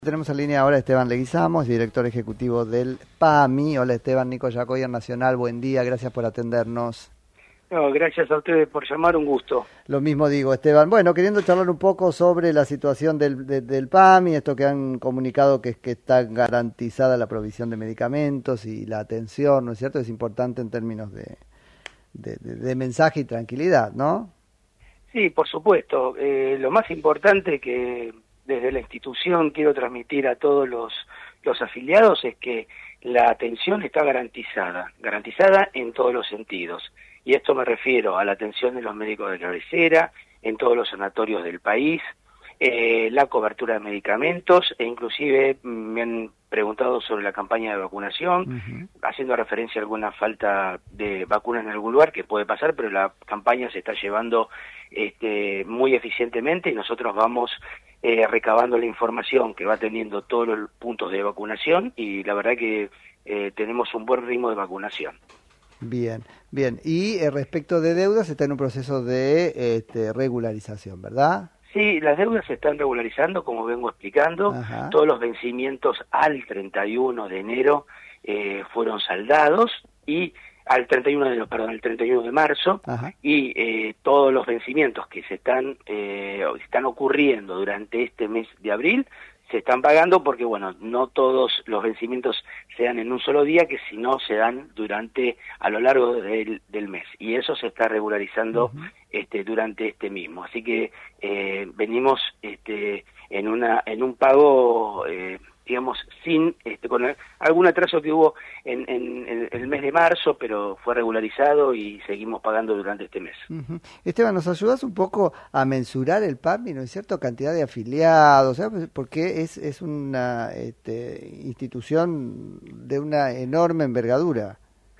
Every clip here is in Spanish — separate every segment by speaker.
Speaker 1: Tenemos en línea ahora a Esteban Leguizamo, director ejecutivo del PAMI. Hola Esteban, Nico Yacoy en Nacional, buen día, gracias por atendernos.
Speaker 2: No, gracias a ustedes por llamar, un gusto.
Speaker 1: Lo mismo digo, Esteban. Bueno, queriendo charlar un poco sobre la situación del PAMI, esto que han comunicado que está garantizada la provisión de medicamentos y la atención, ¿no es cierto? Es importante en términos de mensaje y tranquilidad, ¿no?
Speaker 2: Sí, por supuesto. Lo más importante que desde la institución quiero transmitir a todos los afiliados es que la atención está garantizada en todos los sentidos. Y esto me refiero a la atención de los médicos de cabecera, en todos los sanatorios del país, la cobertura de medicamentos, e inclusive me han preguntado sobre la campaña de vacunación, haciendo referencia a alguna falta de vacunas en algún lugar, que puede pasar, pero la campaña se está llevando muy eficientemente y nosotros vamos recabando la información que va teniendo todos los puntos de vacunación y la verdad que tenemos un buen ritmo de vacunación.
Speaker 1: Bien, bien. Y respecto de deudas, está en un proceso de regularización, ¿verdad?
Speaker 2: Sí, las deudas se están regularizando, como vengo explicando.
Speaker 1: Ajá.
Speaker 2: Todos los vencimientos al 31 de enero fueron saldados y al 31 de marzo.
Speaker 1: Ajá.
Speaker 2: Y todos los vencimientos que están ocurriendo durante este mes de abril se están pagando porque, bueno, no todos los vencimientos se dan en un solo día, que si no se dan a lo largo del mes. Y eso se está regularizando durante este mismo. Así que venimos en un pago, digamos, con algún atraso que hubo en el mes de marzo, pero fue regularizado y seguimos pagando durante este mes.
Speaker 1: Esteban, ¿nos ayudas un poco a mensurar el PAMI, no es cierto? Cantidad de afiliados, ¿sabes? Porque es una institución de una enorme envergadura.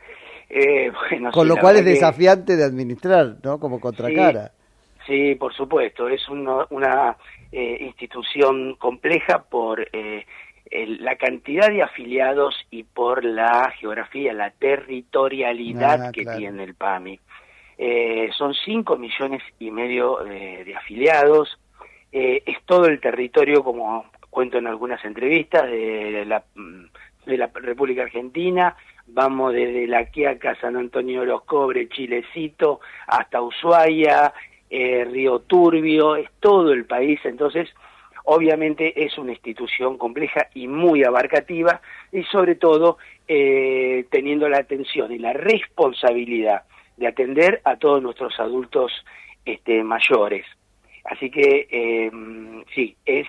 Speaker 2: Bueno,
Speaker 1: con
Speaker 2: sí,
Speaker 1: lo cual es desafiante de administrar, ¿no? Como contracara.
Speaker 2: Sí, por supuesto. Es una institución compleja por la cantidad de afiliados y por la geografía, la territorialidad que tiene el PAMI. Son 5,5 millones de afiliados. Es todo el territorio, como cuento en algunas entrevistas, de la República Argentina. Vamos desde La Quiaca, San Antonio de los Cobres, Chilecito, hasta Ushuaia, Río Turbio, es todo el país. Entonces, obviamente es una institución compleja y muy abarcativa, y sobre todo teniendo la atención y la responsabilidad de atender a todos nuestros adultos mayores. Así que sí, es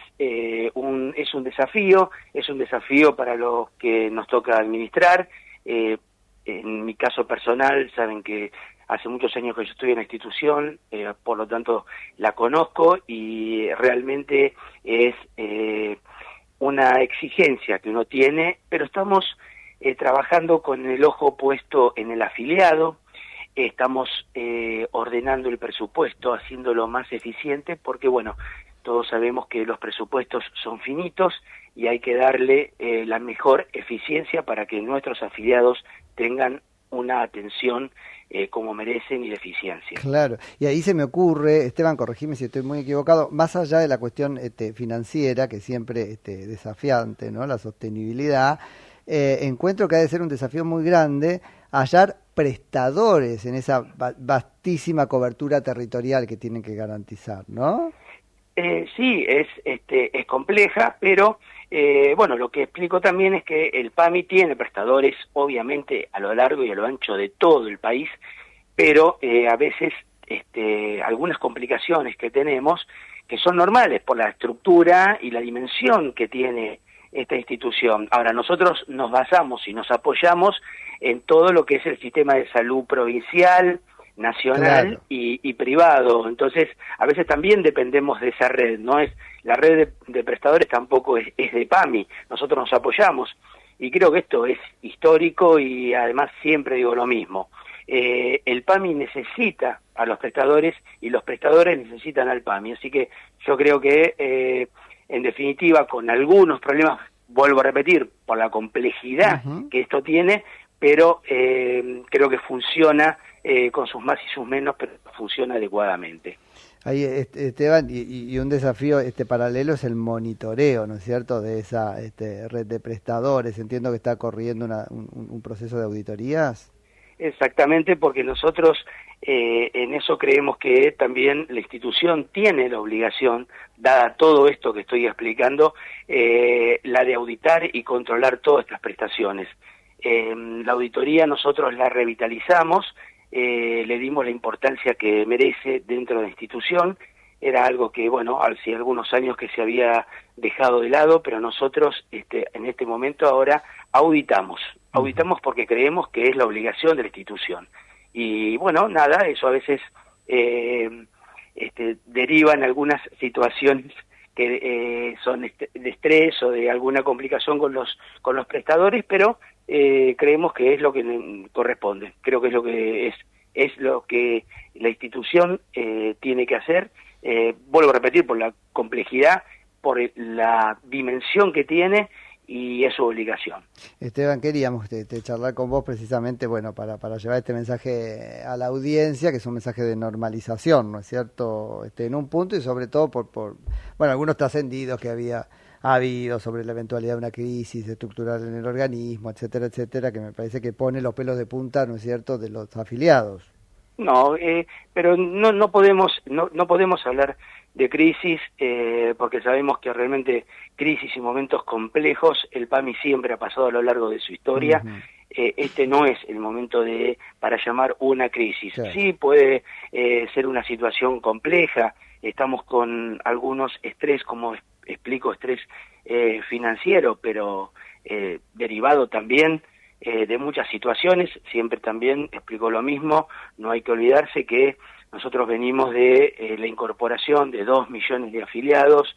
Speaker 2: un desafío para los que nos toca administrar. En mi caso personal, saben que hace muchos años que yo estoy en la institución, por lo tanto la conozco y realmente es una exigencia que uno tiene, pero estamos trabajando con el ojo puesto en el afiliado. Estamos ordenando el presupuesto, haciéndolo más eficiente, porque bueno, todos sabemos que los presupuestos son finitos y hay que darle la mejor eficiencia para que nuestros afiliados tengan una atención como merecen y de eficiencia.
Speaker 1: Claro, y ahí se me ocurre, Esteban, corregime si estoy muy equivocado, más allá de la cuestión financiera, que siempre desafiante, ¿no? La sostenibilidad, encuentro que ha de ser un desafío muy grande hallar prestadores en esa vastísima cobertura territorial que tienen que garantizar, ¿no?
Speaker 2: Sí, es compleja, pero bueno, lo que explico también es que el PAMI tiene prestadores, obviamente, a lo largo y a lo ancho de todo el país, pero a veces algunas complicaciones que tenemos, que son normales por la estructura y la dimensión que tiene esta institución. Ahora, nosotros nos basamos y nos apoyamos en todo lo que es el sistema de salud provincial, nacional, claro, y privado. Entonces, a veces también dependemos de esa red, no es la red de prestadores, tampoco es de PAMI. Nosotros nos apoyamos y creo que esto es histórico y además siempre digo lo mismo. El PAMI necesita a los prestadores y los prestadores necesitan al PAMI. Así que yo creo que en definitiva, con algunos problemas, vuelvo a repetir, por la complejidad que esto tiene, pero creo que funciona con sus más y sus menos, pero funciona adecuadamente.
Speaker 1: Ahí, Esteban, y un desafío paralelo es el monitoreo, ¿no es cierto?, de esa red de prestadores. Entiendo que está corriendo un proceso de auditorías.
Speaker 2: Exactamente, porque nosotros en eso creemos que también la institución tiene la obligación, dada todo esto que estoy explicando, la de auditar y controlar todas estas prestaciones. La auditoría nosotros la revitalizamos, le dimos la importancia que merece dentro de la institución. Era algo que, bueno, hace algunos años que se había dejado de lado, pero nosotros en este momento ahora auditamos porque creemos que es la obligación de la institución. Y bueno, nada, eso a veces deriva en algunas situaciones que son de estrés o de alguna complicación con los prestadores, pero creemos que es lo que corresponde. Creo que es lo que la institución tiene que hacer. Vuelvo a repetir, por la complejidad, por la dimensión que tiene, y es su obligación.
Speaker 1: Esteban, queríamos charlar con vos precisamente, bueno, para llevar este mensaje a la audiencia, que es un mensaje de normalización, ¿no es cierto?, en un punto, y sobre todo por algunos trascendidos que ha habido sobre la eventualidad de una crisis estructural en el organismo, etcétera, etcétera, que me parece que pone los pelos de punta, ¿no es cierto?, de los afiliados.
Speaker 2: No, pero no podemos hablar de crisis, porque sabemos que realmente crisis y momentos complejos el PAMI siempre ha pasado a lo largo de su historia. Este no es el momento para llamar una crisis. Claro. Sí puede ser una situación compleja, estamos con algunos estrés, como explico, estrés financiero, pero derivado también de muchas situaciones. Siempre también explico lo mismo, no hay que olvidarse que nosotros venimos de la incorporación de 2 millones de afiliados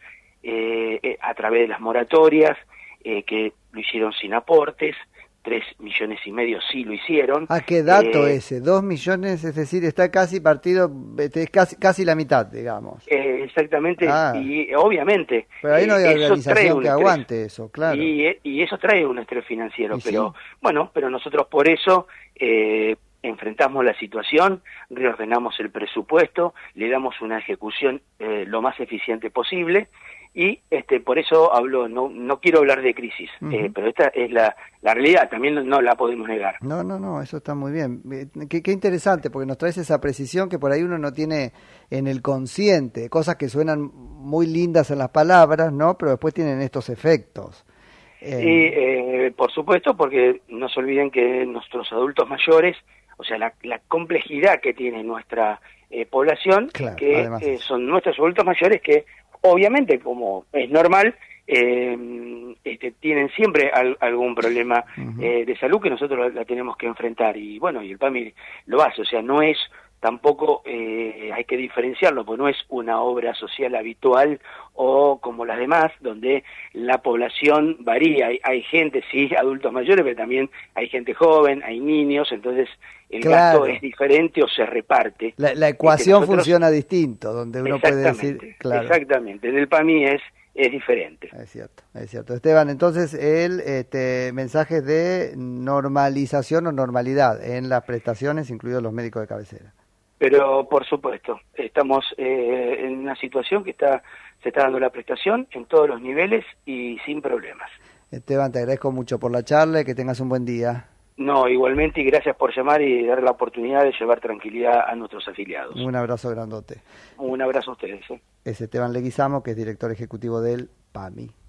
Speaker 2: a través de las moratorias, que lo hicieron sin aportes. 3,5 millones sí lo hicieron.
Speaker 1: ¿A qué dato ese? 2 millones, es decir, está casi partido, es casi la mitad, digamos.
Speaker 2: Exactamente, y obviamente.
Speaker 1: Pero ahí no hay organización que aguante eso, claro.
Speaker 2: Y eso trae un estrés financiero, pero
Speaker 1: sí.
Speaker 2: Bueno, pero nosotros por eso enfrentamos la situación, reordenamos el presupuesto, le damos una ejecución lo más eficiente posible. Y por eso hablo, no quiero hablar de crisis, pero esta es la realidad, también no la podemos negar.
Speaker 1: No, eso está muy bien. Qué interesante, porque nos traes esa precisión que por ahí uno no tiene en el consciente, cosas que suenan muy lindas en las palabras, ¿no? Pero después tienen estos efectos.
Speaker 2: Y por supuesto, porque no se olviden que nuestros adultos mayores, o sea, la complejidad que tiene nuestra población, claro, que son nuestros adultos mayores que obviamente, como es normal, tienen siempre algún problema de salud que nosotros la tenemos que enfrentar, y bueno, y el PAMI lo hace, o sea, no es tampoco, hay que diferenciarlo, porque no es una obra social habitual o como las demás, donde la población varía, hay gente, sí, adultos mayores, pero también hay gente joven, hay niños, entonces el gasto es diferente o se reparte.
Speaker 1: La ecuación funciona distinto, donde uno puede decir... Claro.
Speaker 2: Exactamente, en el PAMI es diferente.
Speaker 1: Es cierto. Esteban, entonces mensajes de normalización o normalidad en las prestaciones, incluidos los médicos de cabecera.
Speaker 2: Pero por supuesto, estamos en una situación que se está dando la prestación en todos los niveles y sin problemas.
Speaker 1: Esteban, te agradezco mucho por la charla y que tengas un buen día.
Speaker 2: No, igualmente, y gracias por llamar y dar la oportunidad de llevar tranquilidad a nuestros afiliados.
Speaker 1: Un abrazo grandote.
Speaker 2: Un abrazo a ustedes.
Speaker 1: Es Esteban Leguizamo, que es director ejecutivo del PAMI.